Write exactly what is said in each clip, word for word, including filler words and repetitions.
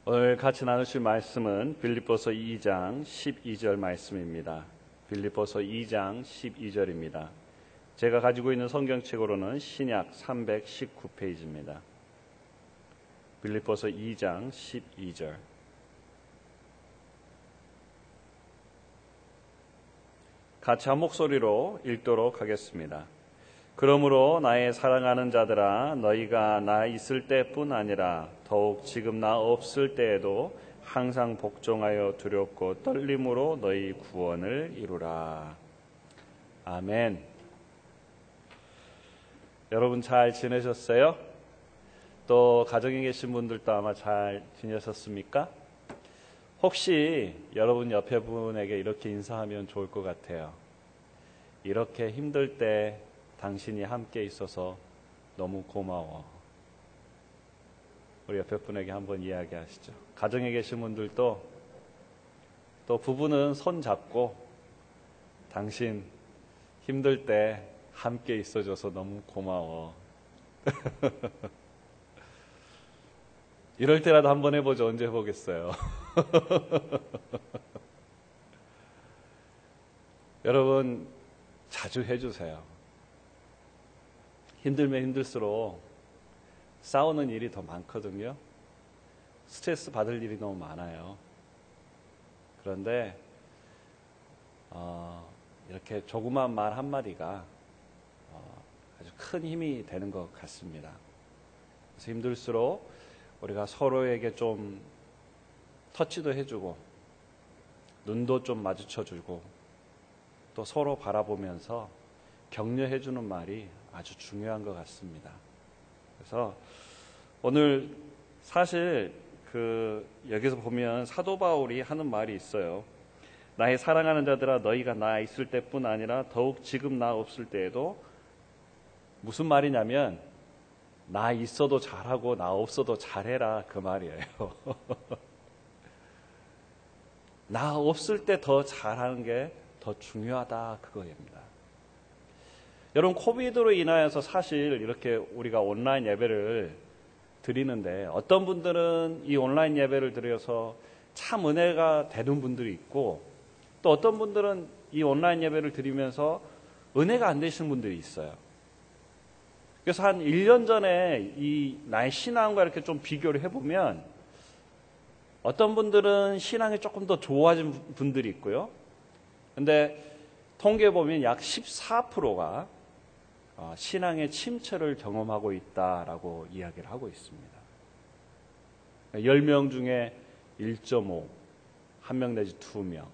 오늘 같이 나누실 말씀은 빌립보서 이 장 십이 절 말씀입니다. 빌립보서 이 장 십이 절입니다. 제가 가지고 있는 성경책으로는 신약 삼백십구 페이지입니다. 빌립보서 이 장 십이 절. 같이 한 목소리로 읽도록 하겠습니다. 그러므로 나의 사랑하는 자들아, 너희가 나 있을 때뿐 아니라 더욱 지금 나 없을 때에도 항상 복종하여 두렵고 떨림으로 너희 구원을 이루라. 아멘. 여러분 잘 지내셨어요? 또 가정에 계신 분들도 아마 잘 지내셨습니까? 혹시 여러분 옆에 분에게 이렇게 인사하면 좋을 것 같아요. 이렇게 힘들 때 당신이 함께 있어서 너무 고마워. 우리 옆에 분에게 한번 이야기하시죠. 가정에 계신 분들도, 또 부부는 손 잡고 당신 힘들 때 함께 있어줘서 너무 고마워. 이럴 때라도 한번 해보죠. 언제 해보겠어요. 여러분 자주 해주세요. 힘들면 힘들수록 싸우는 일이 더 많거든요. 스트레스 받을 일이 너무 많아요. 그런데 어, 이렇게 조그만 말 한마디가 어, 아주 큰 힘이 되는 것 같습니다. 그래서 힘들수록 우리가 서로에게 좀 터치도 해주고 눈도 좀 마주쳐주고 또 서로 바라보면서 격려해주는 말이 아주 중요한 것 같습니다. 그래서 오늘 사실 그 여기서 보면 사도 바울이 하는 말이 있어요. 나의 사랑하는 자들아, 너희가 나 있을 때뿐 아니라 더욱 지금 나 없을 때에도, 무슨 말이냐면 나 있어도 잘하고 나 없어도 잘해라, 그 말이에요. 나 없을 때 더 잘하는 게 더 중요하다, 그거입니다. 여러분, 코비드로 인하여서 사실 이렇게 우리가 온라인 예배를 드리는데, 어떤 분들은 이 온라인 예배를 드려서 참 은혜가 되는 분들이 있고, 또 어떤 분들은 이 온라인 예배를 드리면서 은혜가 안 되시는 분들이 있어요. 그래서 한 일 년 전에 이 나의 신앙과 이렇게 좀 비교를 해보면, 어떤 분들은 신앙이 조금 더 좋아진 분들이 있고요. 근데 통계에 보면 약 십사 퍼센트가 신앙의 침체를 경험하고 있다라고 이야기를 하고 있습니다. 열 명 중에 일 점 오, 한 명 내지 두 명.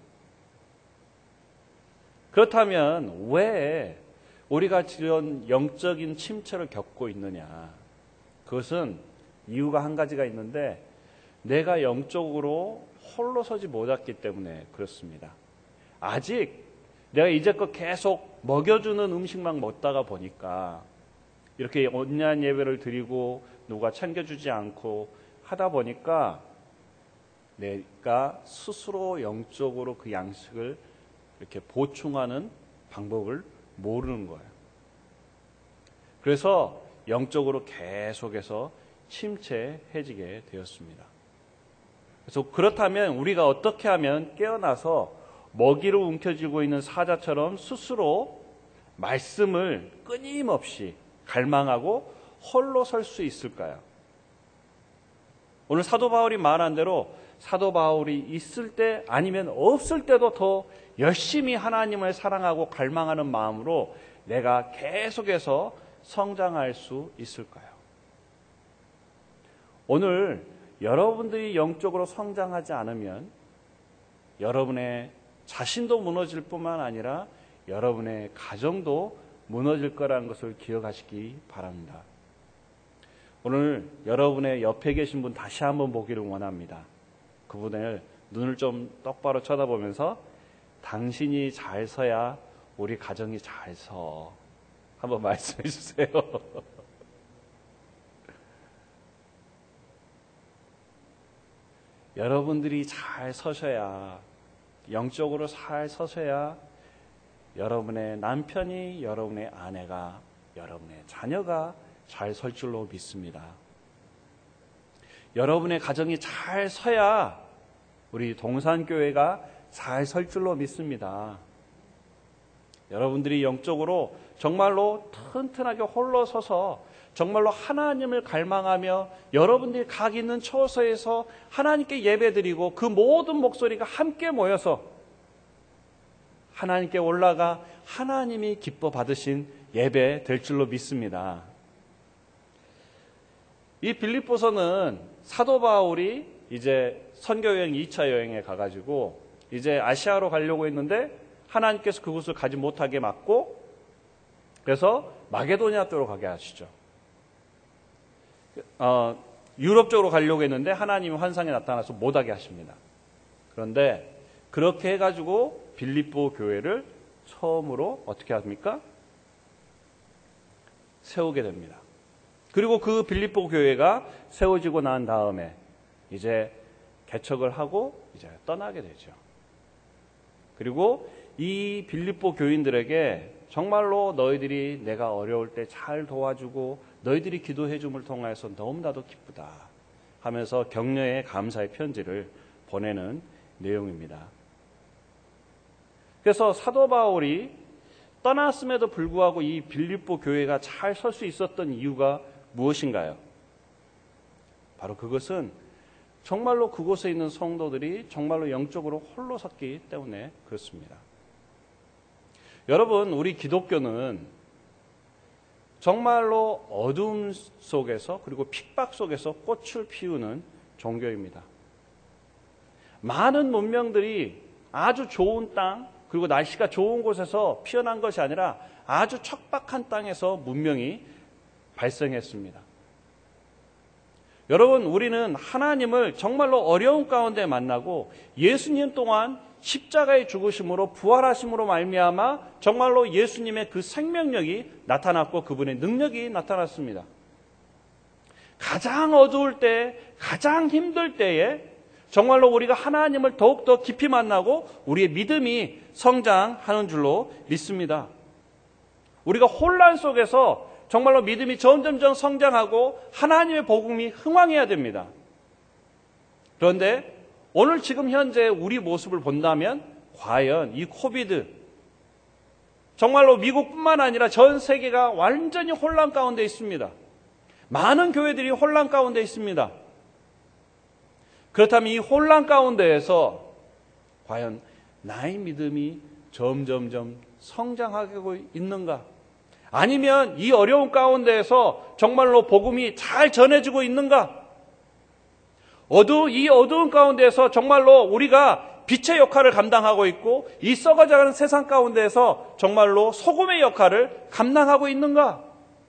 그렇다면 왜 우리가 이런 영적인 침체를 겪고 있느냐? 그것은 이유가 한 가지가 있는데, 내가 영적으로 홀로 서지 못했기 때문에 그렇습니다. 아직 내가 이제껏 계속 먹여주는 음식만 먹다가 보니까, 이렇게 온라인 예배를 드리고 누가 챙겨주지 않고 하다 보니까 내가 스스로 영적으로 그 양식을 이렇게 보충하는 방법을 모르는 거예요. 그래서 영적으로 계속해서 침체해지게 되었습니다. 그래서 그렇다면 우리가 어떻게 하면 깨어나서 먹이로 움켜쥐고 있는 사자처럼 스스로 말씀을 끊임없이 갈망하고 홀로 설 수 있을까요? 오늘 사도 바울이 말한 대로 사도 바울이 있을 때 아니면 없을 때도 더 열심히 하나님을 사랑하고 갈망하는 마음으로 내가 계속해서 성장할 수 있을까요? 오늘 여러분들이 영적으로 성장하지 않으면 여러분의 자신도 무너질 뿐만 아니라 여러분의 가정도 무너질 거라는 것을 기억하시기 바랍니다. 오늘 여러분의 옆에 계신 분 다시 한번 보기를 원합니다. 그분을 눈을 좀 똑바로 쳐다보면서 당신이 잘 서야 우리 가정이 잘 서. 한번 말씀해 주세요. 여러분들이 잘 서셔야, 영적으로 잘 서셔야 여러분의 남편이, 여러분의 아내가, 여러분의 자녀가 잘 설 줄로 믿습니다. 여러분의 가정이 잘 서야 우리 동산교회가 잘 설 줄로 믿습니다. 여러분들이 영적으로 정말로 튼튼하게 홀로 서서 정말로 하나님을 갈망하며 여러분들이 각 있는 처소에서 하나님께 예배드리고 그 모든 목소리가 함께 모여서 하나님께 올라가 하나님이 기뻐 받으신 예배 될 줄로 믿습니다. 이 빌립보서는 사도 바울이 이제 선교여행 이 차 여행에 가가지고 이제 아시아로 가려고 했는데 하나님께서 그곳을 가지 못하게 막고 그래서 마게도니아 쪽으로 가게 하시죠. 어, 유럽 쪽으로 가려고 했는데 하나님이 환상에 나타나서 못하게 하십니다. 그런데 그렇게 해가지고 빌립보 교회를 처음으로 어떻게 합니까? 세우게 됩니다. 그리고 그 빌립보 교회가 세워지고 난 다음에 이제 개척을 하고 이제 떠나게 되죠. 그리고 이 빌립보 교인들에게 정말로 너희들이 내가 어려울 때 잘 도와주고 너희들이 기도해 줌을 통해서 너무나도 기쁘다 하면서 격려의 감사의 편지를 보내는 내용입니다. 그래서 사도 바울이 떠났음에도 불구하고 이 빌립보 교회가 잘 설 수 있었던 이유가 무엇인가요? 바로 그것은 정말로 그곳에 있는 성도들이 정말로 영적으로 홀로 섰기 때문에 그렇습니다. 여러분, 우리 기독교는 정말로 어둠 속에서 그리고 핍박 속에서 꽃을 피우는 종교입니다. 많은 문명들이 아주 좋은 땅 그리고 날씨가 좋은 곳에서 피어난 것이 아니라 아주 척박한 땅에서 문명이 발생했습니다. 여러분, 우리는 하나님을 정말로 어려운 가운데 만나고 예수님 또한 십자가의 죽으심으로 부활하심으로 말미암아 정말로 예수님의 그 생명력이 나타났고 그분의 능력이 나타났습니다. 가장 어두울 때, 가장 힘들 때에 정말로 우리가 하나님을 더욱더 깊이 만나고 우리의 믿음이 성장하는 줄로 믿습니다. 우리가 혼란 속에서 정말로 믿음이 점점점 성장하고 하나님의 복음이 흥왕해야 됩니다. 그런데 오늘 지금 현재 우리 모습을 본다면 과연 이 코비드 정말로 미국뿐만 아니라 전 세계가 완전히 혼란 가운데 있습니다. 많은 교회들이 혼란 가운데 있습니다. 그렇다면 이 혼란 가운데에서 과연 나의 믿음이 점점점 성장하고 있는가? 아니면 이 어려운 가운데에서 정말로 복음이 잘 전해지고 있는가? 어두, 이 어두운 가운데에서 정말로 우리가 빛의 역할을 감당하고 있고 이 썩어져가는 세상 가운데에서 정말로 소금의 역할을 감당하고 있는가?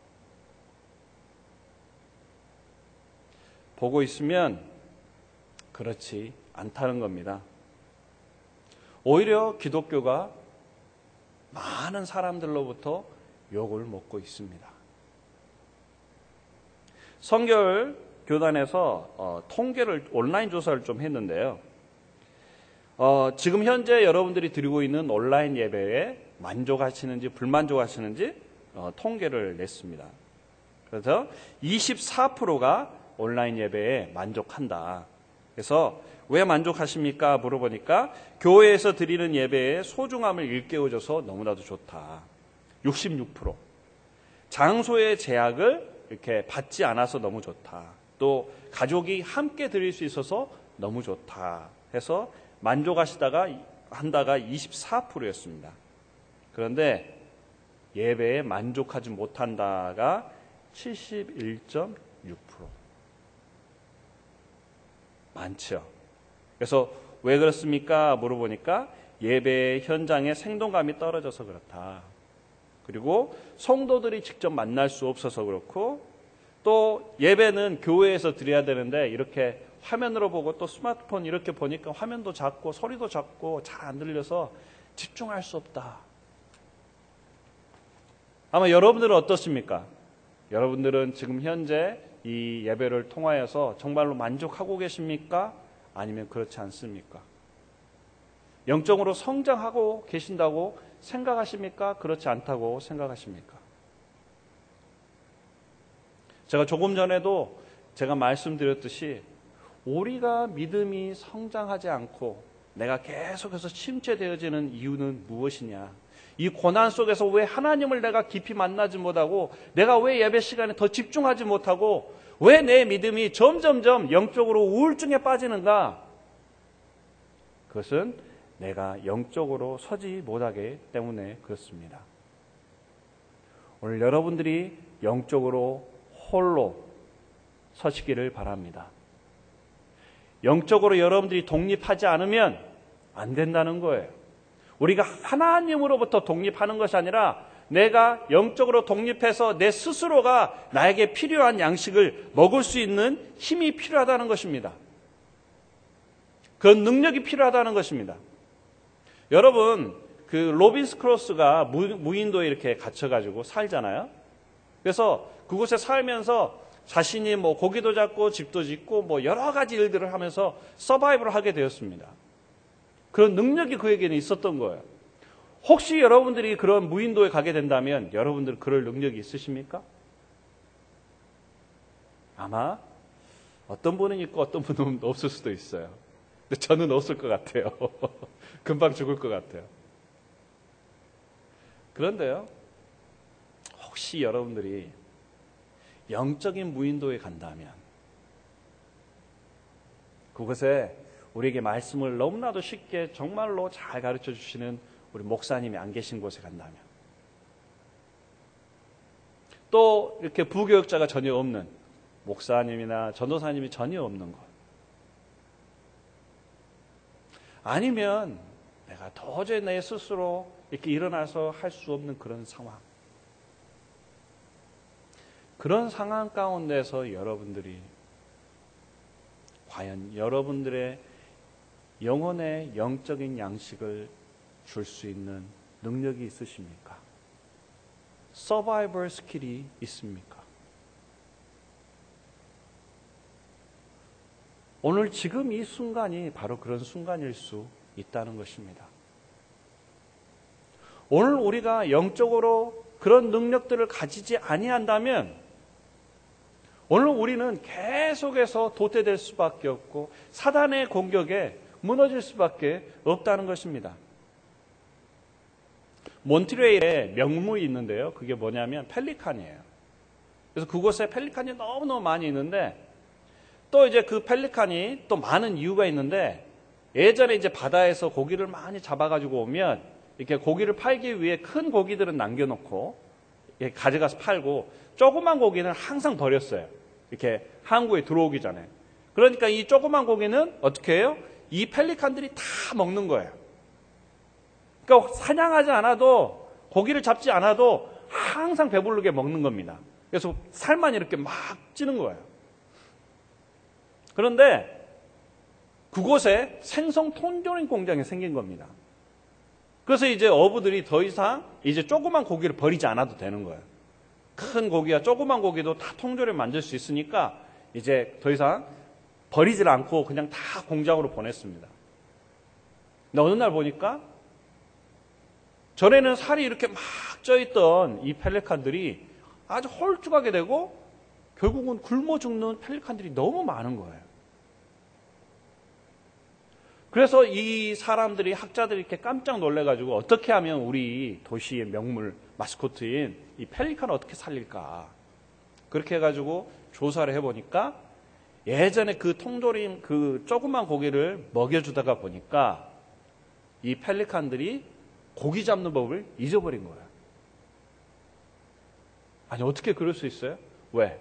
보고 있으면 그렇지 않다는 겁니다. 오히려 기독교가 많은 사람들로부터 욕을 먹고 있습니다. 성결 교단에서 어, 통계를 온라인 조사를 좀 했는데요. 어, 지금 현재 여러분들이 드리고 있는 온라인 예배에 만족하시는지 불만족하시는지 어, 통계를 냈습니다. 그래서 이십사 퍼센트가 온라인 예배에 만족한다. 그래서 왜 만족하십니까? 물어보니까 교회에서 드리는 예배의 소중함을 일깨워줘서 너무나도 좋다. 육십육 퍼센트. 장소의 제약을 이렇게 받지 않아서 너무 좋다. 또 가족이 함께 드릴 수 있어서 너무 좋다. 해서 만족하시다가 한다가 이십사 퍼센트였습니다. 그런데 예배에 만족하지 못한다가 칠십일 점 육 퍼센트. 많죠. 그래서 왜 그렇습니까? 물어보니까 예배 현장의 생동감이 떨어져서 그렇다. 그리고 성도들이 직접 만날 수 없어서 그렇고 또 예배는 교회에서 드려야 되는데 이렇게 화면으로 보고 또 스마트폰 이렇게 보니까 화면도 작고 소리도 작고 잘 안 들려서 집중할 수 없다. 아마 여러분들은 어떻습니까? 여러분들은 지금 현재 이 예배를 통하여서 정말로 만족하고 계십니까? 아니면 그렇지 않습니까? 영적으로 성장하고 계신다고 생각하십니까? 그렇지 않다고 생각하십니까? 제가 조금 전에도 제가 말씀드렸듯이 우리가 믿음이 성장하지 않고 내가 계속해서 침체되어지는 이유는 무엇이냐? 이 고난 속에서 왜 하나님을 내가 깊이 만나지 못하고 내가 왜 예배 시간에 더 집중하지 못하고 왜 내 믿음이 점점점 영적으로 우울증에 빠지는가? 그것은 내가 영적으로 서지 못하기 때문에 그렇습니다. 오늘 여러분들이 영적으로 홀로 서시기를 바랍니다. 영적으로 여러분들이 독립하지 않으면 안 된다는 거예요. 우리가 하나님으로부터 독립하는 것이 아니라 내가 영적으로 독립해서 내 스스로가 나에게 필요한 양식을 먹을 수 있는 힘이 필요하다는 것입니다. 그런 능력이 필요하다는 것입니다. 여러분, 그 로빈스 크로스가 무인도에 이렇게 갇혀가지고 살잖아요. 그래서 그곳에 살면서 자신이 뭐 고기도 잡고 집도 짓고 뭐 여러 가지 일들을 하면서 서바이브를 하게 되었습니다. 그런 능력이 그에게는 있었던 거예요. 혹시 여러분들이 그런 무인도에 가게 된다면 여러분들 그럴 능력이 있으십니까? 아마 어떤 분은 있고 어떤 분은 없을 수도 있어요. 근데 저는 없을 것 같아요. 금방 죽을 것 같아요. 그런데요, 혹시 여러분들이 영적인 무인도에 간다면 그곳에 우리에게 말씀을 너무나도 쉽게 정말로 잘 가르쳐 주시는 우리 목사님이 안 계신 곳에 간다면 또 이렇게 부교육자가 전혀 없는 목사님이나 전도사님이 전혀 없는 곳 아니면 내가 도저히 내 스스로 이렇게 일어나서 할 수 없는 그런 상황 그런 상황 가운데서 여러분들이 과연 여러분들의 영혼의 영적인 양식을 줄 수 있는 능력이 있으십니까? 서바이벌 스킬이 있습니까? 오늘 지금 이 순간이 바로 그런 순간일 수 있다는 것입니다. 오늘 우리가 영적으로 그런 능력들을 가지지 아니한다면 오늘 우리는 계속해서 도태될 수밖에 없고 사단의 공격에 무너질 수밖에 없다는 것입니다. 몬트레일에 명물이 있는데요. 그게 뭐냐면 펠리칸이에요. 그래서 그곳에 펠리칸이 너무너무 많이 있는데 또 이제 그 펠리칸이 또 많은 이유가 있는데 예전에 이제 바다에서 고기를 많이 잡아가지고 오면 이렇게 고기를 팔기 위해 큰 고기들은 남겨놓고 이렇게 가져가서 팔고 조그만 고기는 항상 버렸어요. 이렇게 항구에 들어오기 전에. 그러니까 이 조그만 고기는 어떻게 해요? 이 펠리칸들이 다 먹는 거예요. 그러니까 사냥하지 않아도 고기를 잡지 않아도 항상 배부르게 먹는 겁니다. 그래서 살만 이렇게 막 찌는 거예요. 그런데 그곳에 생선 통조림 공장이 생긴 겁니다. 그래서 이제 어부들이 더 이상 이제 조그만 고기를 버리지 않아도 되는 거예요. 큰 고기와 조그만 고기도 다 통조림 만들 수 있으니까 이제 더 이상 버리질 않고 그냥 다 공장으로 보냈습니다. 근데 어느 날 보니까 전에는 살이 이렇게 막 쪄있던 이 펠리칸들이 아주 홀쭉하게 되고 결국은 굶어 죽는 펠리칸들이 너무 많은 거예요. 그래서 이 사람들이 학자들이 이렇게 깜짝 놀래가지고 어떻게 하면 우리 도시의 명물 마스코트인 이 펠리칸을 어떻게 살릴까 그렇게 해가지고 조사를 해보니까 예전에 그 통조림 그 조그만 고기를 먹여주다가 보니까 이 펠리칸들이 고기 잡는 법을 잊어버린 거예요. 아니 어떻게 그럴 수 있어요? 왜?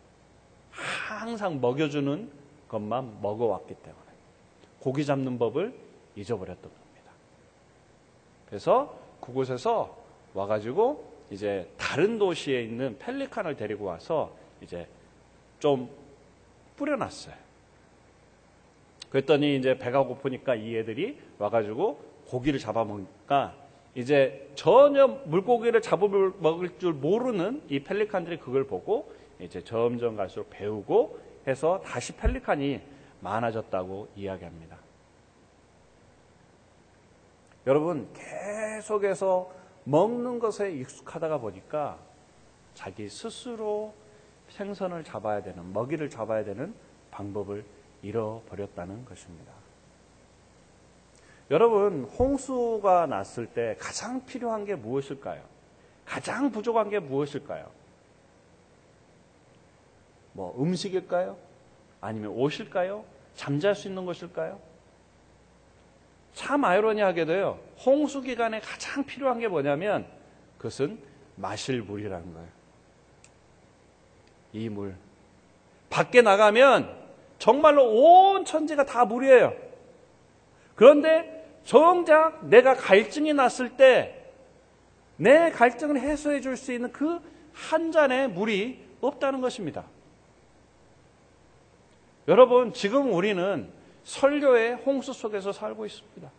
항상 먹여주는 것만 먹어왔기 때문에 고기 잡는 법을 잊어버렸던 겁니다. 그래서 그곳에서 와가지고 이제 다른 도시에 있는 펠리칸을 데리고 와서 이제 좀 뿌려놨어요. 그랬더니 이제 배가 고프니까 이 애들이 와가지고 고기를 잡아먹으니까 이제 전혀 물고기를 잡아먹을 줄 모르는 이 펠리칸들이 그걸 보고 이제 점점 갈수록 배우고 해서 다시 펠리칸이 많아졌다고 이야기합니다. 여러분 계속해서 먹는 것에 익숙하다가 보니까 자기 스스로 생선을 잡아야 되는 먹이를 잡아야 되는 방법을 잃어버렸다는 것입니다. 여러분, 홍수가 났을 때 가장 필요한 게 무엇일까요? 가장 부족한 게 무엇일까요? 뭐 음식일까요? 아니면 옷일까요? 잠잘 수 있는 것일까요? 참 아이러니하게도요, 홍수 기간에 가장 필요한 게 뭐냐면 그것은 마실 물이라는 거예요. 이 물. 밖에 나가면 정말로 온 천지가 다 물이에요. 그런데 정작 내가 갈증이 났을 때 내 갈증을 해소해 줄 수 있는 그 한 잔의 물이 없다는 것입니다. 여러분, 지금 우리는 설교의 홍수 속에서 살고 있습니다.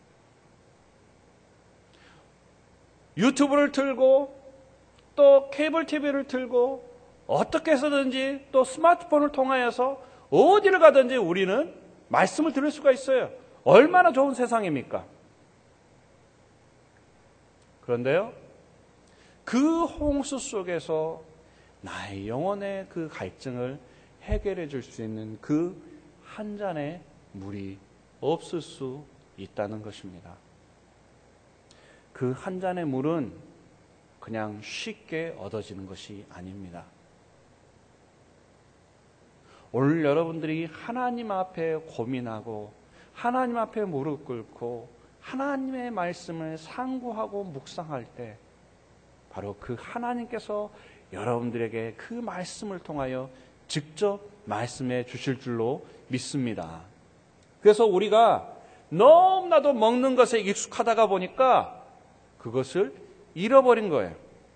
유튜브를 틀고 또 케이블 티비를 틀고 어떻게 해서든지 또 스마트폰을 통하여서 어디를 가든지 우리는 말씀을 들을 수가 있어요. 얼마나 좋은 세상입니까? 그런데요, 그 홍수 속에서 나의 영혼의 그 갈증을 해결해 줄 수 있는 그 한 잔의 물이 없을 수 있다는 것입니다. 그 한 잔의 물은 그냥 쉽게 얻어지는 것이 아닙니다. 오늘 여러분들이 하나님 앞에 고민하고 하나님 앞에 무릎 꿇고 하나님의 말씀을 상고하고 묵상할 때 바로 그 하나님께서 여러분들에게 그 말씀을 통하여 직접 말씀해 주실 줄로 믿습니다. 그래서 우리가 너무나도 먹는 것에 익숙하다가 보니까 그것을 잃어버린 거예요.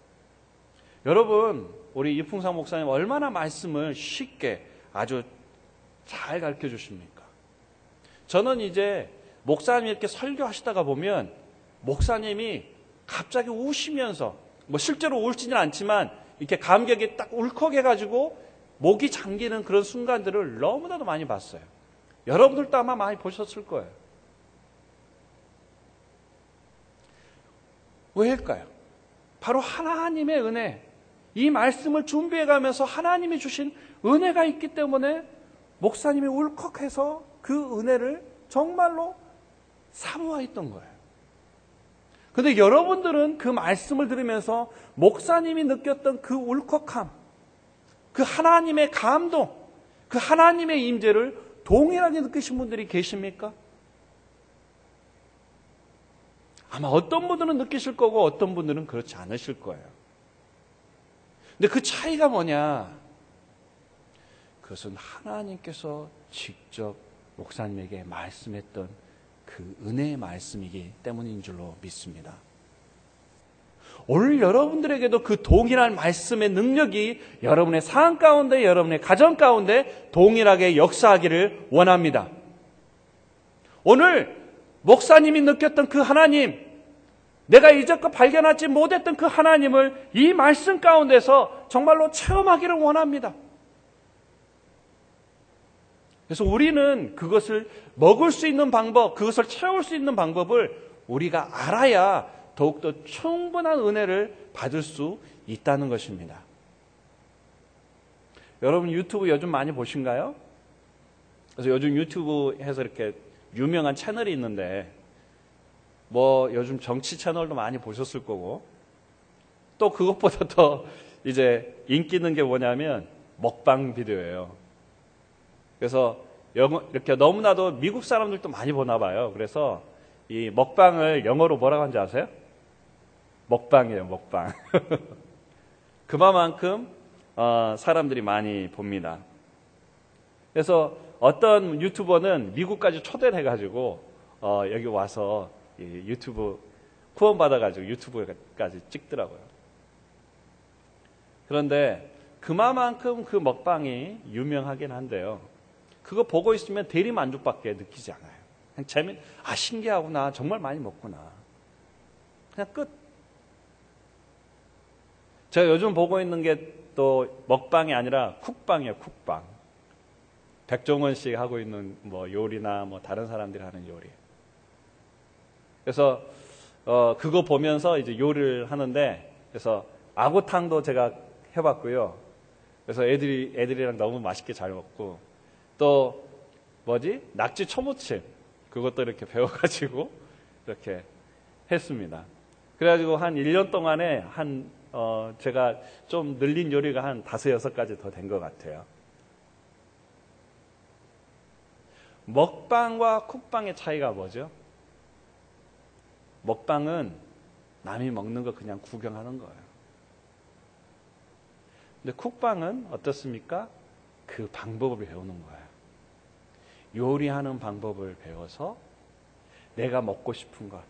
여러분, 우리 이풍상 목사님 얼마나 말씀을 쉽게 아주 잘 가르쳐 주십니까? 저는 이제 목사님이 이렇게 설교하시다가 보면 목사님이 갑자기 우시면서, 뭐 실제로 울지는 않지만 이렇게 감격이 딱 울컥해가지고 목이 잠기는 그런 순간들을 너무나도 많이 봤어요. 여러분들도 아마 많이 보셨을 거예요. 왜일까요? 바로 하나님의 은혜, 이 말씀을 준비해가면서 하나님이 주신 은혜가 있기 때문에 목사님이 울컥해서 그 은혜를 정말로 사모했던 거예요. 그런데 여러분들은 그 말씀을 들으면서 목사님이 느꼈던 그 울컥함, 그 하나님의 감동, 그 하나님의 임재를 동일하게 느끼신 분들이 계십니까? 아마 어떤 분들은 느끼실 거고 어떤 분들은 그렇지 않으실 거예요. 근데 그 차이가 뭐냐? 그것은 하나님께서 직접 목사님에게 말씀했던 그 은혜의 말씀이기 때문인 줄로 믿습니다. 오늘 여러분들에게도 그 동일한 말씀의 능력이 여러분의 삶 가운데, 여러분의 가정 가운데 동일하게 역사하기를 원합니다. 오늘 목사님이 느꼈던 그 하나님, 내가 이제껏 발견하지 못했던 그 하나님을 이 말씀 가운데서 정말로 체험하기를 원합니다. 그래서 우리는 그것을 먹을 수 있는 방법, 그것을 채울 수 있는 방법을 우리가 알아야 더욱더 충분한 은혜를 받을 수 있다는 것입니다. 여러분 유튜브 요즘 많이 보신가요? 그래서 요즘 유튜브에서 이렇게 유명한 채널이 있는데 뭐 요즘 정치 채널도 많이 보셨을 거고 또 그것보다 더 이제 인기 있는 게 뭐냐면 먹방 비디오예요. 그래서 영어, 이렇게 너무나도 미국 사람들도 많이 보나 봐요. 그래서 이 먹방을 영어로 뭐라고 하는지 아세요? 먹방이에요, 먹방. 그만큼 어, 사람들이 많이 봅니다. 그래서 어떤 유튜버는 미국까지 초대를 해가지고 어, 여기 와서 이 유튜브 후원 받아가지고 유튜브까지 찍더라고요. 그런데 그만큼 그 먹방이 유명하긴 한데요. 그거 보고 있으면 대리 만족밖에 느끼지 않아요. 그냥 재미, 아 신기하구나, 정말 많이 먹구나. 그냥 끝. 제가 요즘 보고 있는 게 또 먹방이 아니라 쿡방이에요, 쿡방. 백종원 씨 하고 있는 뭐 요리나 뭐 다른 사람들이 하는 요리. 그래서 어 그거 보면서 이제 요리를 하는데, 그래서 아구탕도 제가 해봤고요. 그래서 애들이 애들이랑 너무 맛있게 잘 먹고, 또 뭐지? 낙지 초무침. 그것도 이렇게 배워가지고 이렇게 했습니다. 그래가지고 한 일 년 동안에 한, 어, 제가 좀 늘린 요리가 한 다섯, 여섯 가지 더 된 것 같아요. 먹방과 쿡방의 차이가 뭐죠? 먹방은 남이 먹는 거 그냥 구경하는 거예요. 근데 쿡방은 어떻습니까? 그 방법을 배우는 거예요. 요리하는 방법을 배워서 내가 먹고 싶은 것,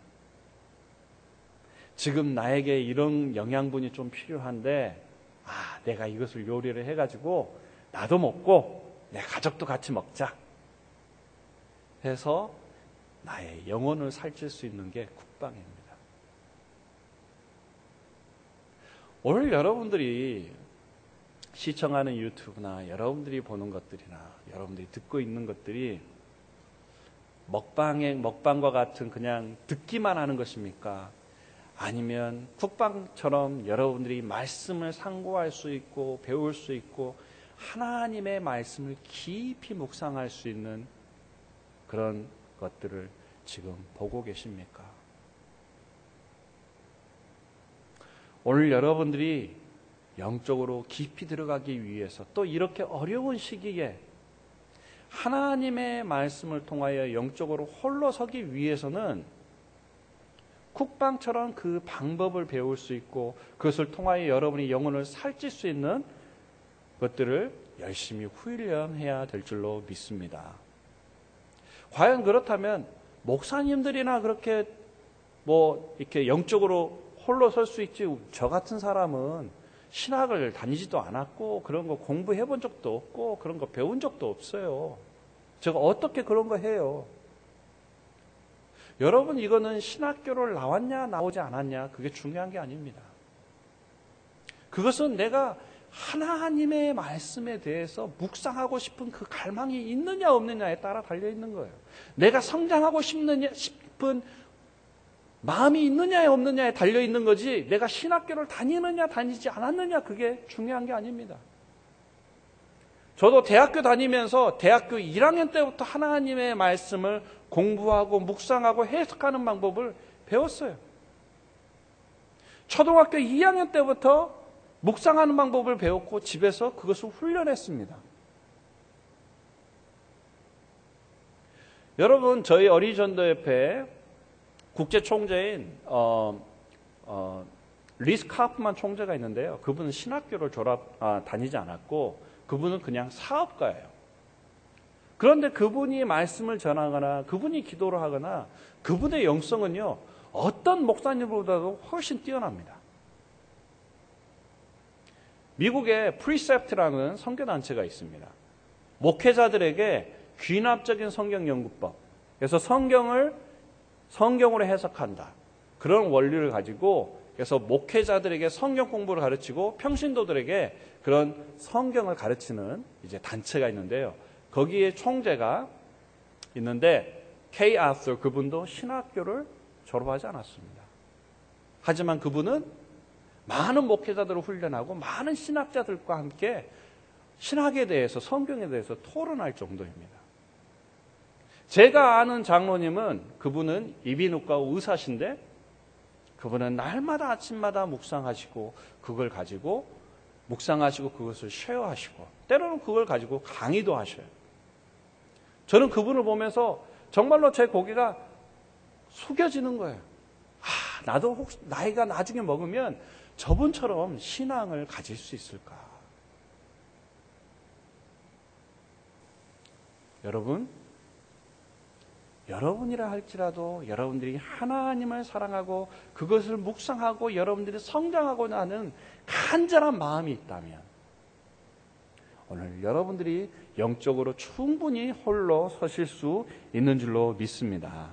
지금 나에게 이런 영양분이 좀 필요한데 아, 내가 이것을 요리를 해가지고 나도 먹고 내 가족도 같이 먹자 해서 나의 영혼을 살릴 수 있는 게 쿡방입니다. 오늘 여러분들이 시청하는 유튜브나 여러분들이 보는 것들이나 여러분들이 듣고 있는 것들이 먹방의 먹방과 같은 그냥 듣기만 하는 것입니까? 아니면 쿡방처럼 여러분들이 말씀을 상고할 수 있고 배울 수 있고 하나님의 말씀을 깊이 묵상할 수 있는 그런 것들을 지금 보고 계십니까? 오늘 여러분들이 영적으로 깊이 들어가기 위해서 또 이렇게 어려운 시기에 하나님의 말씀을 통하여 영적으로 홀로 서기 위해서는 쿡방처럼 그 방법을 배울 수 있고 그것을 통하여 여러분이 영혼을 살릴 수 있는 것들을 열심히 훈련해야 될 줄로 믿습니다. 과연 그렇다면 목사님들이나 그렇게 뭐 이렇게 영적으로 홀로 설 수 있지 저 같은 사람은 신학을 다니지도 않았고 그런 거 공부해 본 적도 없고 그런 거 배운 적도 없어요. 제가 어떻게 그런 거 해요? 여러분 이거는 신학교를 나왔냐 나오지 않았냐 그게 중요한 게 아닙니다. 그것은 내가 하나님의 말씀에 대해서 묵상하고 싶은 그 갈망이 있느냐 없느냐에 따라 달려있는 거예요. 내가 성장하고 싶느냐 싶은 마음이 있느냐 없느냐에 달려있는 거지 내가 신학교를 다니느냐 다니지 않았느냐 그게 중요한 게 아닙니다. 저도 대학교 다니면서 대학교 일 학년 때부터 하나님의 말씀을 공부하고 묵상하고 해석하는 방법을 배웠어요. 초등학교 이 학년 때부터 묵상하는 방법을 배웠고 집에서 그것을 훈련했습니다. 여러분 저희 어린이전도협회 국제총재인 어, 어, 리스 카프만 총재가 있는데요. 그분은 신학교를 졸업 아, 다니지 않았고 그분은 그냥 사업가예요. 그런데 그분이 말씀을 전하거나 그분이 기도를 하거나 그분의 영성은요 어떤 목사님보다도 훨씬 뛰어납니다. 미국에 프리셉트라는 선교단체가 있습니다. 목회자들에게 귀납적인 성경연구법, 그래서 성경을 성경으로 해석한다. 그런 원리를 가지고 그래서 목회자들에게 성경 공부를 가르치고 평신도들에게 그런 성경을 가르치는 이제 단체가 있는데요. 거기에 총재가 있는데 케이 아서 그분도 신학교를 졸업하지 않았습니다. 하지만 그분은 많은 목회자들을 훈련하고 많은 신학자들과 함께 신학에 대해서 성경에 대해서 토론할 정도입니다. 제가 아는 장로님은 그분은 이비인후과 의사신데 그분은 날마다 아침마다 묵상하시고 그걸 가지고 묵상하시고 그것을 쉐어하시고 때로는 그걸 가지고 강의도 하셔요. 저는 그분을 보면서 정말로 제 고개가 숙여지는 거예요. 아, 나도 혹시 나이가 나중에 먹으면 저분처럼 신앙을 가질 수 있을까? 여러분, 여러분이라 할지라도 여러분들이 하나님을 사랑하고 그것을 묵상하고 여러분들이 성장하고자 하는 간절한 마음이 있다면 오늘 여러분들이 영적으로 충분히 홀로 서실 수 있는 줄로 믿습니다.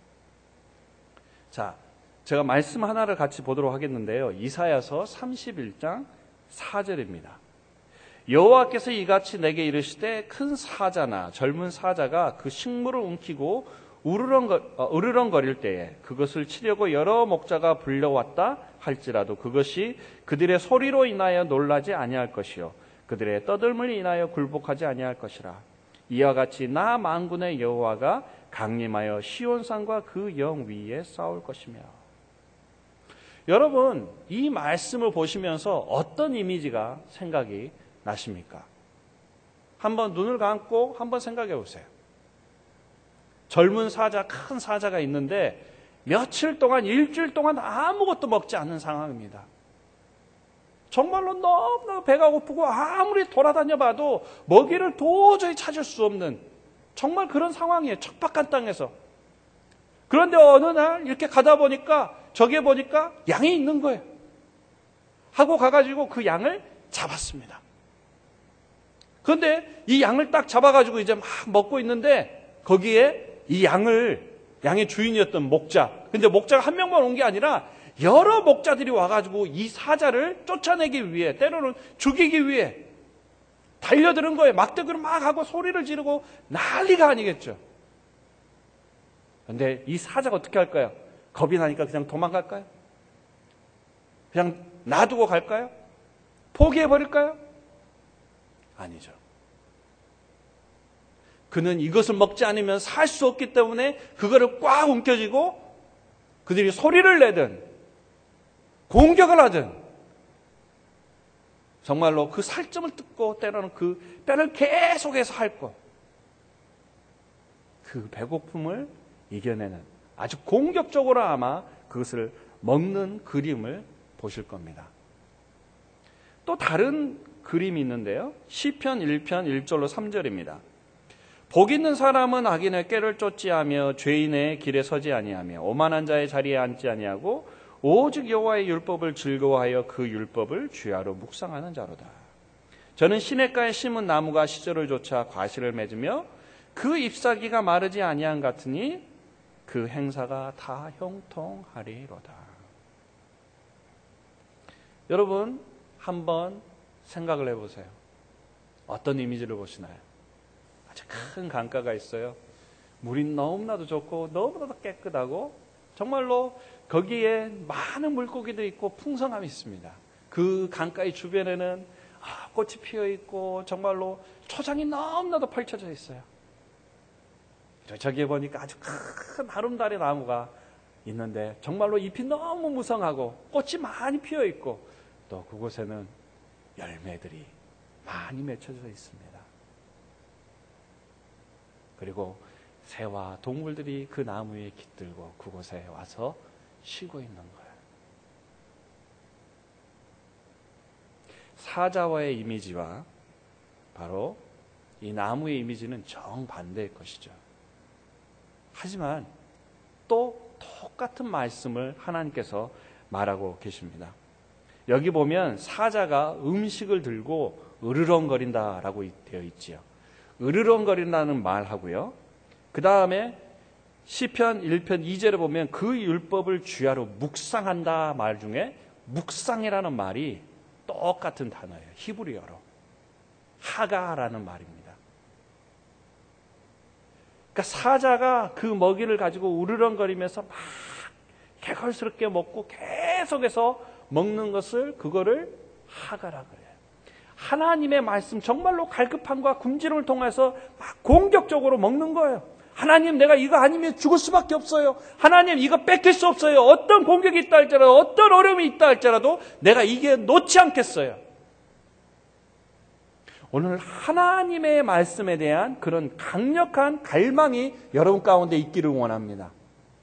자, 제가 말씀 하나를 같이 보도록 하겠는데요. 이사야서 삼십일 장 사 절입니다. 여호와께서 이같이 내게 이르시되 큰 사자나 젊은 사자가 그 식물을 움키고 으르렁거릴 때에 그것을 치려고 여러 목자가 불려왔다 할지라도 그것이 그들의 소리로 인하여 놀라지 아니할 것이요 그들의 떠들음을 인하여 굴복하지 아니할 것이라. 이와 같이 나 만군의 여호와가 강림하여 시온산과 그 영 위에 싸울 것이며. 여러분, 이 말씀을 보시면서 어떤 이미지가 생각이 나십니까? 한번 눈을 감고 한번 생각해 보세요. 젊은 사자, 큰 사자가 있는데 며칠 동안, 일주일 동안 아무것도 먹지 않는 상황입니다. 정말로 너무나 배가 고프고 아무리 돌아다녀 봐도 먹이를 도저히 찾을 수 없는 정말 그런 상황이에요. 척박한 땅에서. 그런데 어느 날 이렇게 가다 보니까 저기에 보니까 양이 있는 거예요. 하고 가가지고 그 양을 잡았습니다. 그런데 이 양을 딱 잡아가지고 이제 막 먹고 있는데 거기에 이 양을, 양의 주인이었던 목자. 근데 목자가 한 명만 온 게 아니라 여러 목자들이 와가지고 이 사자를 쫓아내기 위해, 때로는 죽이기 위해 달려드는 거예요. 막대기로 막 하고 소리를 지르고 난리가 아니겠죠. 그런데 이 사자가 어떻게 할까요? 겁이 나니까 그냥 도망갈까요? 그냥 놔두고 갈까요? 포기해버릴까요? 아니죠. 그는 이것을 먹지 않으면 살 수 없기 때문에 그거를 꽉 움켜쥐고 그들이 소리를 내든 공격을 하든 정말로 그 살점을 뜯고 때로는 그 뼈를 계속해서 핥고 그 배고픔을 이겨내는 아주 공격적으로 아마 그것을 먹는 그림을 보실 겁니다. 또 다른 그림이 있는데요. 시편 일 편 일 절로 삼 절입니다. 복 있는 사람은 악인의 꾀를 쫓지 하며 죄인의 길에 서지 아니하며 오만한 자의 자리에 앉지 아니하고 오직 여호와의 율법을 즐거워하여 그 율법을 주야로 묵상하는 자로다. 저는 시냇가에 심은 나무가 시절을 좇아 과실을 맺으며 그 잎사귀가 마르지 아니한 같으니 그 행사가 다 형통하리로다. 여러분 한번 생각을 해보세요. 어떤 이미지를 보시나요? 아주 큰 강가가 있어요. 물이 너무나도 좋고 너무나도 깨끗하고 정말로 거기에 많은 물고기도 있고 풍성함이 있습니다. 그 강가의 주변에는 꽃이 피어 있고 정말로 초장이 너무나도 펼쳐져 있어요. 저기에 보니까 아주 큰 하름다리 나무가 있는데 정말로 잎이 너무 무성하고 꽃이 많이 피어 있고 또 그곳에는 열매들이 많이 맺혀져 있습니다. 그리고 새와 동물들이 그 나무 위에 깃들고 그곳에 와서 쉬고 있는 거예요. 사자와의 이미지와 바로 이 나무의 이미지는 정반대의 것이죠. 하지만 또 똑같은 말씀을 하나님께서 말하고 계십니다. 여기 보면 사자가 음식을 들고 으르렁거린다라고 되어 있지요. 으르렁거린다는 말하고요. 그 다음에 시편 일 편 이 절에 보면 그 율법을 주야로 묵상한다 말 중에 묵상이라는 말이 똑같은 단어예요. 히브리어로. 하가라는 말입니다. 그러니까 사자가 그 먹이를 가지고 으르렁거리면서 막 개걸스럽게 먹고 계속해서 먹는 것을 그거를 하가라 그래요. 하나님의 말씀 정말로 갈급함과 굶주림을 통해서 막 공격적으로 먹는 거예요. 하나님 내가 이거 아니면 죽을 수밖에 없어요. 하나님 이거 뺏길 수 없어요. 어떤 공격이 있다 할지라도 어떤 어려움이 있다 할지라도 내가 이게 놓지 않겠어요. 오늘 하나님의 말씀에 대한 그런 강력한 갈망이 여러분 가운데 있기를 원합니다.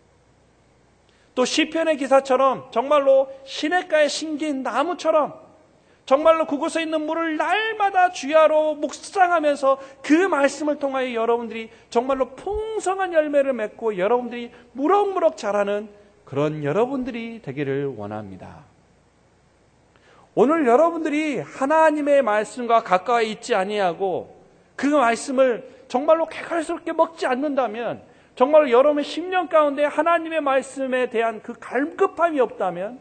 또 시편의 기사처럼 정말로 시냇가에 심긴 나무처럼 정말로 그곳에 있는 물을 날마다 주야로 묵상하면서 그 말씀을 통하여 여러분들이 정말로 풍성한 열매를 맺고 여러분들이 무럭무럭 자라는 그런 여러분들이 되기를 원합니다. 오늘 여러분들이 하나님의 말씀과 가까이 있지 아니하고 그 말씀을 정말로 개걸스럽게 먹지 않는다면 정말로 여러분의 심령 가운데 하나님의 말씀에 대한 그 갈급함이 없다면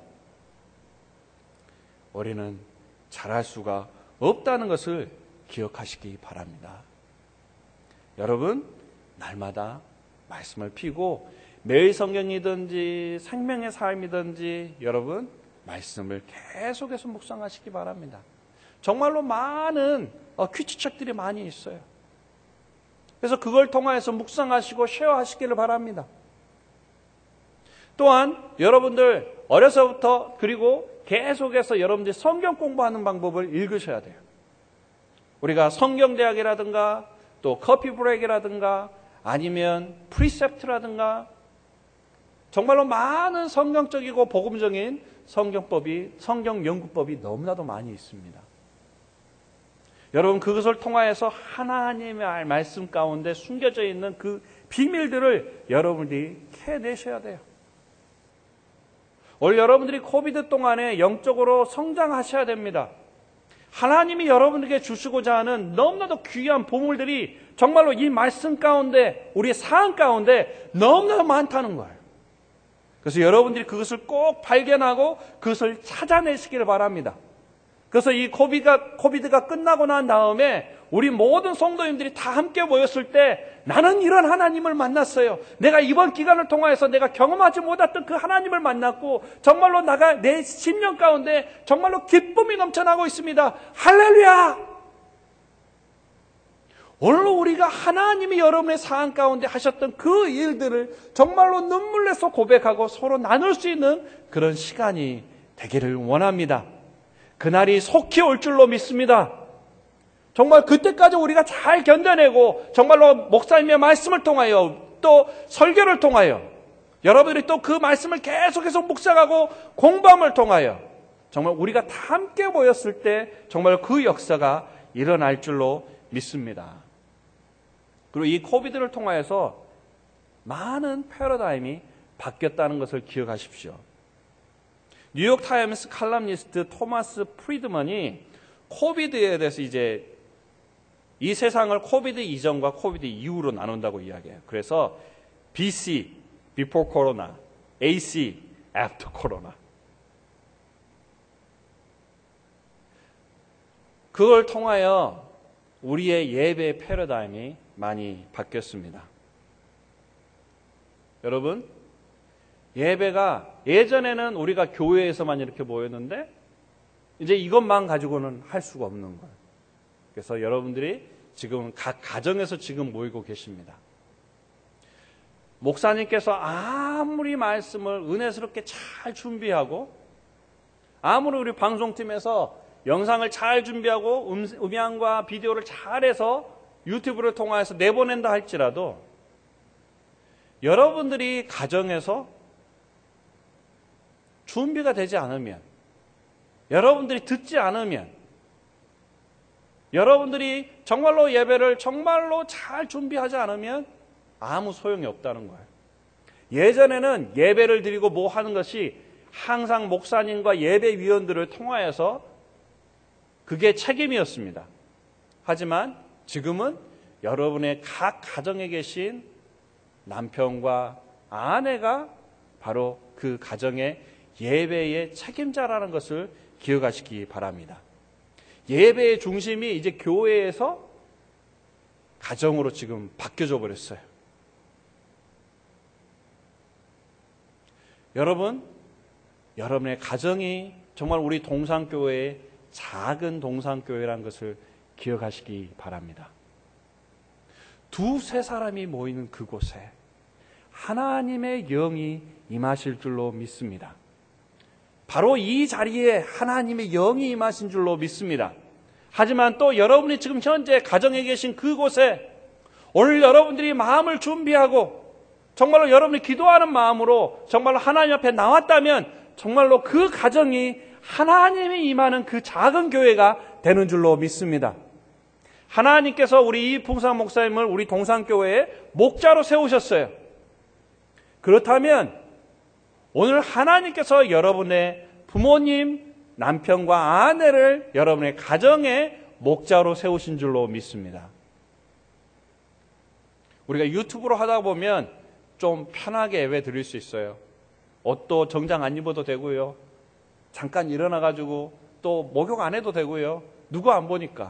우리는 잘할 수가 없다는 것을 기억하시기 바랍니다. 여러분 날마다 말씀을 피고 매일 성경이든지 생명의 삶이든지 여러분 말씀을 계속해서 묵상하시기 바랍니다. 정말로 많은 퀴즈책들이 많이 있어요. 그래서 그걸 통해서 묵상하시고 쉐어하시기를 바랍니다. 또한 여러분들 어려서부터 그리고 계속해서 여러분들이 성경 공부하는 방법을 읽으셔야 돼요. 우리가 성경대학이라든가 또 커피 브레이크라든가 아니면 프리셉트라든가 정말로 많은 성경적이고 복음적인 성경법이 성경 연구법이 너무나도 많이 있습니다. 여러분 그것을 통하여서 하나님의 말씀 가운데 숨겨져 있는 그 비밀들을 여러분들이 캐내셔야 돼요. 오늘 여러분들이 코비드 동안에 영적으로 성장하셔야 됩니다. 하나님이 여러분에게 주시고자 하는 너무나도 귀한 보물들이 정말로 이 말씀 가운데 우리의 삶 가운데 너무나 많다는 거예요. 그래서 여러분들이 그것을 꼭 발견하고 그것을 찾아내시기를 바랍니다. 그래서 이 코비드가, 코비드가 끝나고 난 다음에 우리 모든 성도님들이 다 함께 모였을 때 나는 이런 하나님을 만났어요. 내가 이번 기간을 통하여서 내가 경험하지 못했던 그 하나님을 만났고 정말로 나가 내 심령 가운데 정말로 기쁨이 넘쳐나고 있습니다. 할렐루야! 오늘 우리가 하나님이 여러분의 삶 가운데 하셨던 그 일들을 정말로 눈물 내서 고백하고 서로 나눌 수 있는 그런 시간이 되기를 원합니다. 그날이 속히 올 줄로 믿습니다. 정말 그때까지 우리가 잘 견뎌내고 정말로 목사님의 말씀을 통하여 또 설교를 통하여 여러분들이 또 그 말씀을 계속해서 묵상하고 공부함을 통하여 정말 우리가 다 함께 모였을 때 정말 그 역사가 일어날 줄로 믿습니다. 그리고 이 코비드를 통하여서 많은 패러다임이 바뀌었다는 것을 기억하십시오. 뉴욕타임스 칼럼니스트 토마스 프리드먼이 코비드에 대해서 이제 이 세상을 코비드 이전과 코비드 이후로 나눈다고 이야기해요. 그래서 비씨, before corona, 에이씨, after corona. 그걸 통하여 우리의 예배 패러다임이 많이 바뀌었습니다. 여러분, 예배가 예전에는 우리가 교회에서만 이렇게 모였는데 이제 이것만 가지고는 할 수가 없는 거예요. 그래서 여러분들이 지금 각 가정에서 지금 모이고 계십니다. 목사님께서 아무리 말씀을 은혜스럽게 잘 준비하고 아무리 우리 방송팀에서 영상을 잘 준비하고 음, 음향과 비디오를 잘해서 유튜브를 통해서 내보낸다 할지라도 여러분들이 가정에서 준비가 되지 않으면 여러분들이 듣지 않으면 여러분들이 정말로 예배를 정말로 잘 준비하지 않으면 아무 소용이 없다는 거예요. 예전에는 예배를 드리고 뭐 하는 것이 항상 목사님과 예배위원들을 통하여서 그게 책임이었습니다. 하지만 지금은 여러분의 각 가정에 계신 남편과 아내가 바로 그 가정의 예배의 책임자라는 것을 기억하시기 바랍니다. 예배의 중심이 이제 교회에서 가정으로 지금 바뀌어져 버렸어요. 여러분, 여러분의 가정이 정말 우리 동산교회의 작은 동산교회라는 것을 기억하시기 바랍니다. 두세 사람이 모이는 그곳에 하나님의 영이 임하실 줄로 믿습니다. 바로 이 자리에 하나님의 영이 임하신 줄로 믿습니다. 하지만 또 여러분이 지금 현재 가정에 계신 그곳에 오늘 여러분들이 마음을 준비하고 정말로 여러분이 기도하는 마음으로 정말로 하나님 앞에 나왔다면 정말로 그 가정이 하나님이 임하는 그 작은 교회가 되는 줄로 믿습니다. 하나님께서 우리 이풍상 목사님을 우리 동산교회의 목자로 세우셨어요. 그렇다면 오늘 하나님께서 여러분의 부모님, 남편과 아내를 여러분의 가정의 목자로 세우신 줄로 믿습니다. 우리가 유튜브로 하다 보면 좀 편하게 예배 드릴 수 있어요. 옷도 정장 안 입어도 되고요. 잠깐 일어나가지고 또 목욕 안 해도 되고요. 누구 안 보니까.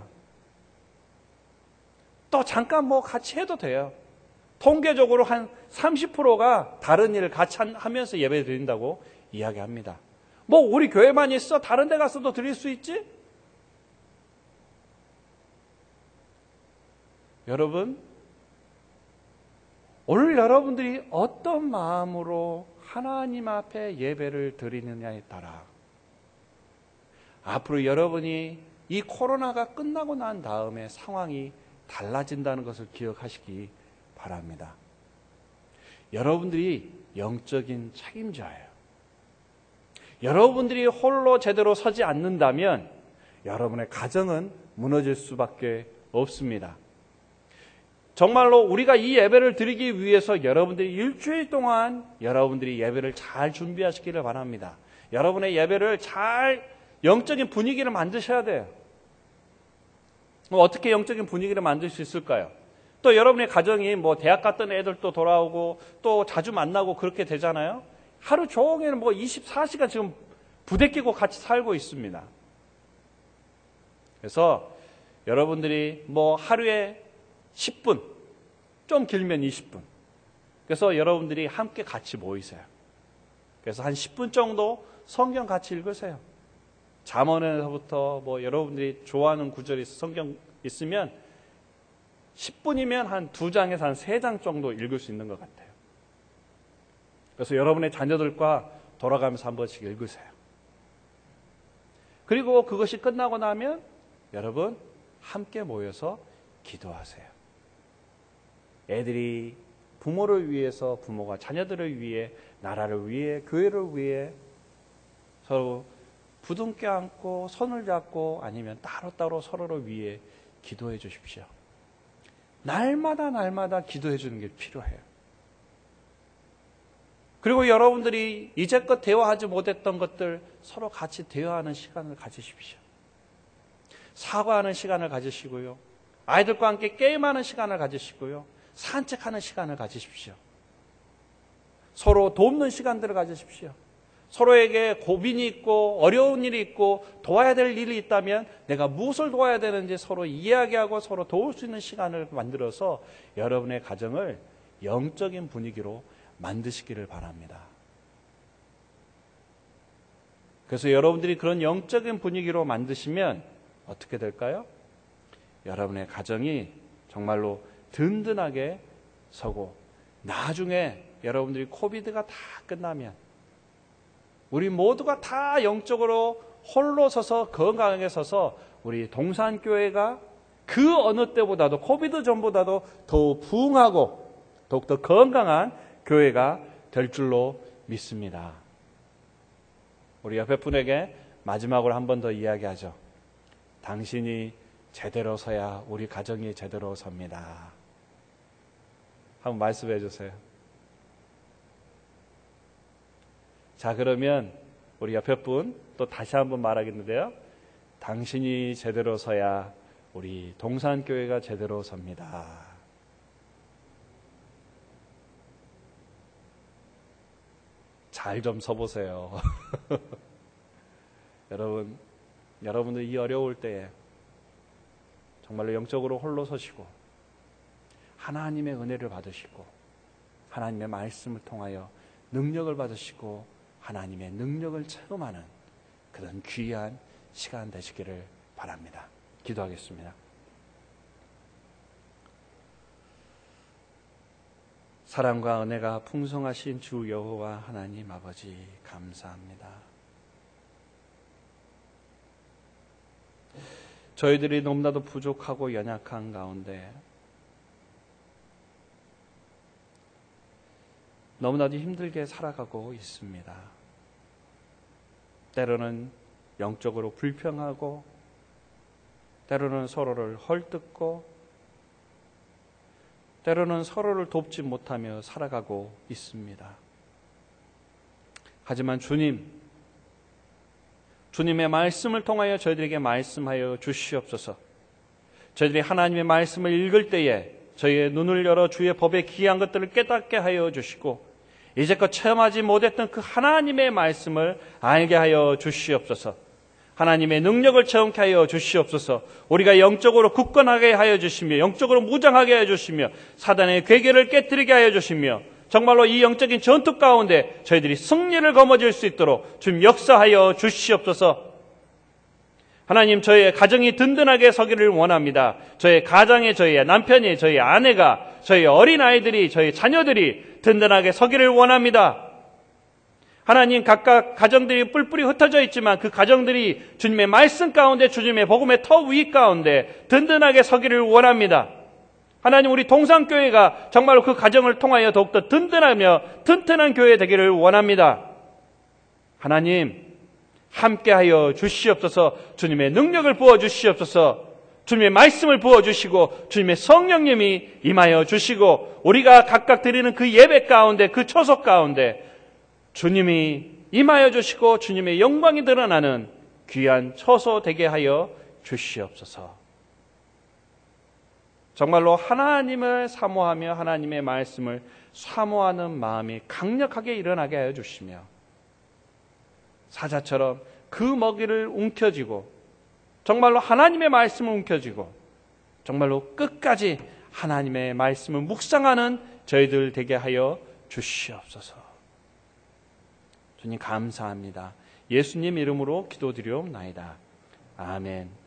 또 잠깐 뭐 같이 해도 돼요. 통계적으로 한 삼십 퍼센트가 다른 일을 같이 하면서 예배 드린다고 이야기합니다. 뭐 우리 교회만 있어? 다른 데 가서도 드릴 수 있지? 여러분, 오늘 여러분들이 어떤 마음으로 하나님 앞에 예배를 드리느냐에 따라 앞으로 여러분이 이 코로나가 끝나고 난 다음에 상황이 달라진다는 것을 기억하시기 바랍니다. 여러분들이 영적인 책임자예요. 여러분들이 홀로 제대로 서지 않는다면 여러분의 가정은 무너질 수밖에 없습니다. 정말로 우리가 이 예배를 드리기 위해서 여러분들이 일주일 동안 여러분들이 예배를 잘 준비하시기를 바랍니다. 여러분의 예배를 잘 영적인 분위기를 만드셔야 돼요. 어떻게 영적인 분위기를 만들 수 있을까요? 또 여러분의 가정이 뭐 대학 갔던 애들도 돌아오고 또 자주 만나고 그렇게 되잖아요. 하루 종일 뭐 이십사 시간 지금 부대끼고 같이 살고 있습니다. 그래서 여러분들이 뭐 하루에 십 분, 좀 길면 이십 분. 그래서 여러분들이 함께 같이 모이세요. 그래서 한 십 분 정도 성경 같이 읽으세요. 잠언에서부터 뭐 여러분들이 좋아하는 구절이 성경 있으면 십 분이면 한 두 장에서 한 세 장 정도 읽을 수 있는 것 같아요. 그래서 여러분의 자녀들과 돌아가면서 한 번씩 읽으세요. 그리고 그것이 끝나고 나면 여러분 함께 모여서 기도하세요. 애들이 부모를 위해서, 부모가 자녀들을 위해, 나라를 위해, 교회를 위해 서로 부둥켜 안고 손을 잡고 아니면 따로따로 서로를 위해 기도해 주십시오. 날마다 날마다 기도해 주는 게 필요해요. 그리고 여러분들이 이제껏 대화하지 못했던 것들 서로 같이 대화하는 시간을 가지십시오. 사과하는 시간을 가지시고요. 아이들과 함께 게임하는 시간을 가지시고요. 산책하는 시간을 가지십시오. 서로 돕는 시간들을 가지십시오. 서로에게 고민이 있고 어려운 일이 있고 도와야 될 일이 있다면 내가 무엇을 도와야 되는지 서로 이야기하고 서로 도울 수 있는 시간을 만들어서 여러분의 가정을 영적인 분위기로 만드시기를 바랍니다. 그래서 여러분들이 그런 영적인 분위기로 만드시면 어떻게 될까요? 여러분의 가정이 정말로 든든하게 서고 나중에 여러분들이 코비드가 다 끝나면 우리 모두가 다 영적으로 홀로 서서 건강하게 서서 우리 동산교회가 그 어느 때보다도 코비드 전보다도 더 부흥하고 더욱더 건강한 교회가 될 줄로 믿습니다. 우리 옆에 분에게 마지막으로 한 번 더 이야기하죠. 당신이 제대로 서야 우리 가정이 제대로 섭니다. 한번 말씀해 주세요. 자, 그러면 우리 옆에 분 또 다시 한번 말하겠는데요. 당신이 제대로 서야 우리 동산교회가 제대로 섭니다. 잘 좀 서보세요. 여러분, 여러분들 이 어려울 때에 정말로 영적으로 홀로 서시고 하나님의 은혜를 받으시고 하나님의 말씀을 통하여 능력을 받으시고 하나님의 능력을 체험하는 그런 귀한 시간 되시기를 바랍니다. 기도하겠습니다. 사랑과 은혜가 풍성하신 주 여호와 하나님 아버지 감사합니다. 저희들이 너무나도 부족하고 연약한 가운데 너무나도 힘들게 살아가고 있습니다. 때로는 영적으로 불평하고 때로는 서로를 헐뜯고 때로는 서로를 돕지 못하며 살아가고 있습니다. 하지만 주님, 주님의 말씀을 통하여 저희들에게 말씀하여 주시옵소서. 저희들이 하나님의 말씀을 읽을 때에 저희의 눈을 열어 주의 법의 귀한 것들을 깨닫게 하여 주시고 이제껏 체험하지 못했던 그 하나님의 말씀을 알게 하여 주시옵소서. 하나님의 능력을 체험케 하여 주시옵소서. 우리가 영적으로 굳건하게 하여 주시며 영적으로 무장하게 하여 주시며 사단의 괴계를 깨뜨리게 하여 주시며 정말로 이 영적인 전투 가운데 저희들이 승리를 거머쥘 수 있도록 주님 역사하여 주시옵소서. 하나님, 저의 가정이 든든하게 서기를 원합니다. 저의 가정에 저희 남편이, 저희 아내가, 저희 어린아이들이, 저희 자녀들이 든든하게 서기를 원합니다. 하나님, 각각 가정들이 뿔뿔이 흩어져 있지만 그 가정들이 주님의 말씀 가운데, 주님의 복음의 터 위 가운데 든든하게 서기를 원합니다. 하나님, 우리 동산교회가 정말로 그 가정을 통하여 더욱더 든든하며 튼튼한 교회 되기를 원합니다. 하나님, 함께하여 주시옵소서. 주님의 능력을 부어주시옵소서. 주님의 말씀을 부어주시고 주님의 성령님이 임하여 주시고 우리가 각각 드리는 그 예배 가운데, 그 초석 가운데 주님이 임하여 주시고 주님의 영광이 드러나는 귀한 처소 되게 하여 주시옵소서. 정말로 하나님을 사모하며 하나님의 말씀을 사모하는 마음이 강력하게 일어나게 하여 주시며 사자처럼 그 먹이를 움켜쥐고 정말로 하나님의 말씀을 움켜쥐고 정말로 끝까지 하나님의 말씀을 묵상하는 저희들 되게 하여 주시옵소서. 주님 감사합니다. 예수님 이름으로 기도드리옵나이다. 아멘.